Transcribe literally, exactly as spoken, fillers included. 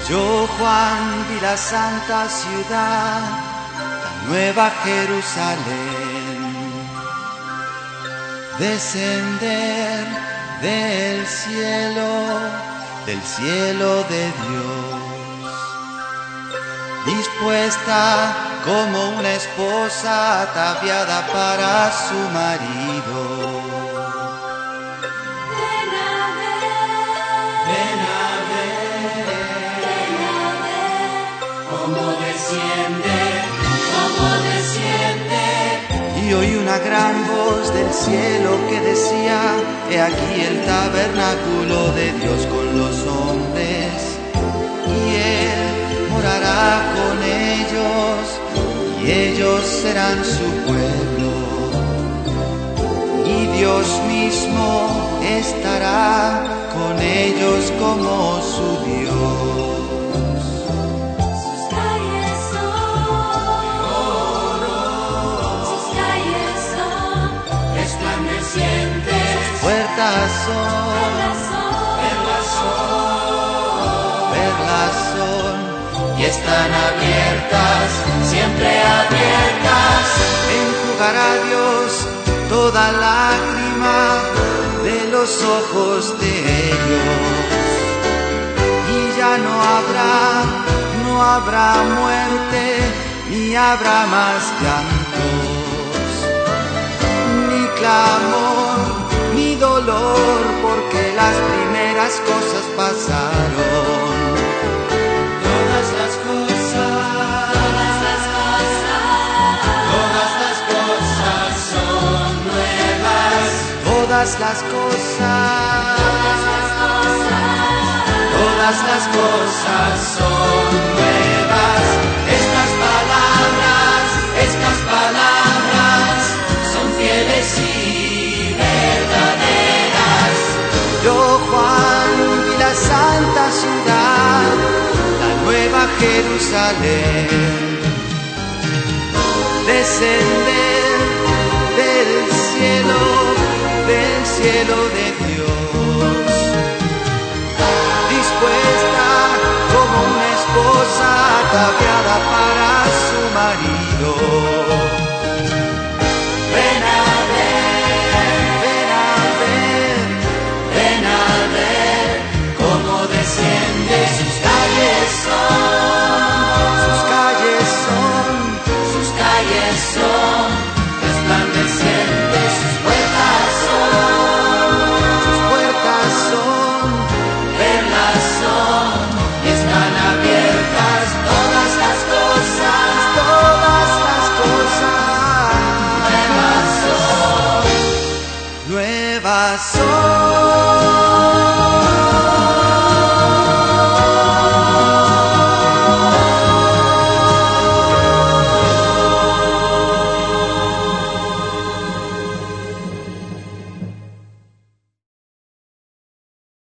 Yo, Juan, vi la santa ciudad, la nueva Jerusalén, descender del cielo, del cielo de Dios, dispuesta como una esposa ataviada para su marido. Cómo desciende, cómo desciende. Y oí una gran voz del cielo que decía: he aquí el tabernáculo de Dios con los hombres, y Él morará con ellos, y ellos serán su pueblo, y Dios mismo estará con ellos como su Dios. Puertas son, Perlas son, perlas son, y están abiertas, siempre abiertas. enjugará Dios toda lágrima de los ojos de ellos, y ya no habrá, no habrá muerte, ni habrá más llantos, ni clamor, ni dolor, porque las primeras cosas pasaron. Todas las cosas, todas las cosas, todas las cosas son nuevas. Todas las cosas, todas las cosas son nuevas. Estas palabras, estas palabras son fieles y verdaderas. yo, Juan, vi la santa ciudad, la nueva Jerusalén, descender del cielo, del cielo de Dios, dispuesta como una esposa ataviada para su marido.